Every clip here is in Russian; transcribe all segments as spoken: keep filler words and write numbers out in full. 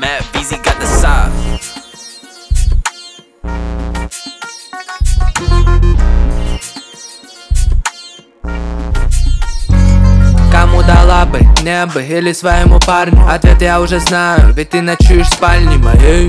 Matt Beezy got the sauce. Кому дала бы небо или своему парню? Ответ я уже знаю, ведь ты ночуешь в спальне моей.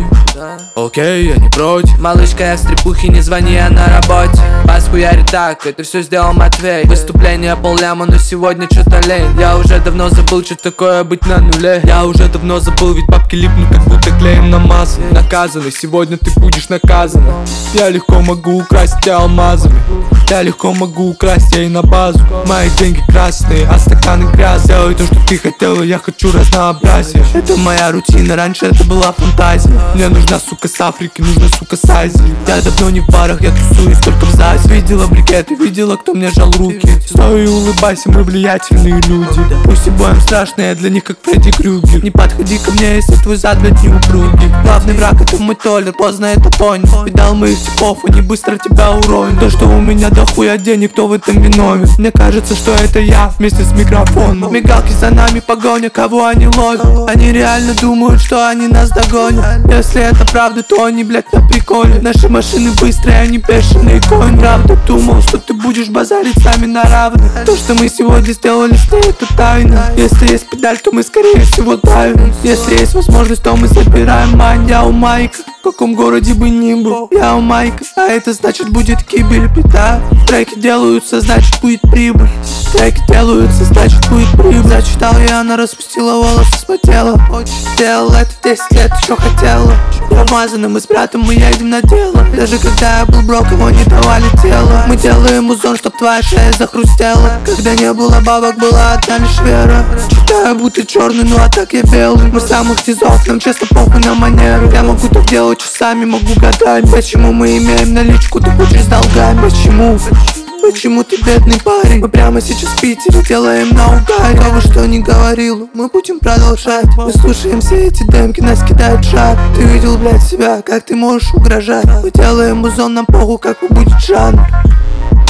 Окей, я не против. Малышка, я в стрипухе, не звони, я на работе. Бас хуярит так, это все сделал Матвей. Выступление полляма, но сегодня что-то лень. Я уже давно забыл, что такое быть на нуле. Я уже давно забыл, ведь бабки липнут, как будто клеем на масло. Наказанный, сегодня ты будешь наказана. Я легко могу украсть тебя алмазами. Я легко могу украсть я и на базу. Мои деньги красные, а стаканы грязные. Делай то, что ты хотела, я хочу разнообразия. Это моя рутина, раньше это была фантазия. Мне нужна сука с Африки, нужна сука с Азии. Я давно не в барах, я тусуюсь только в ЗАЗе. Видела брикеты, видела, кто мне жал руки. Стой и улыбайся, мы влиятельные люди. Пусть и боем страшные, я для них как Фредди Крюгер. Не подходи ко мне, если твой зад, блядь, не упругий. Главный враг это мой толлер, поздно это понял. Видал моих типов, они быстро тебя уронят. То, что у меня дохуя денег, кто в этом виновен? Мне кажется, что это я вместе с микрофоном. Мигалки за нами, погоня, кого они ловят? Они реально думают, что они нас догонят. Если это правда, то они, блядь, на приколе. Наши машины быстрые, они бешеные кони. Правда думал, что ты будешь базарить с нами на равных. То, что мы сегодня сделали с ней, это тайна. Если есть педаль, то мы скорее всего давим. Если есть возможность, то мы забираем мань. Я у Майка, в каком городе бы ни был. Я у Майка, а это значит будет кибель, беда. Треки делаются, значит будет прибыль. Треки делаются, значит будет прибыль. Зачитал я, она распустила волосы, спотела. Сделал это десять лет, еще хотела. Я вмазанный, мы с братом, мы едем на дело. Даже когда я был брок, его не давали тело. Мы делаем музон, чтоб твоя шея захрустела. Когда не было бабок, была одна лишь вера. Читаю, будто черный, ну а так я белый. Мы самых тизов, нам честно похуй на манеру. Я могу так делать часами, могу годами. Почему мы имеем наличку, ты хочешь с долгами? Почему? Почему ты бедный парень? Мы прямо сейчас в Питере делаем наугад. Кого что не говорил, мы будем продолжать. Мы слушаем все эти демки, нас кидает жар. Ты видел, блядь, себя, как ты можешь угрожать? Мы делаем музон, нам похуй, как будет жанр.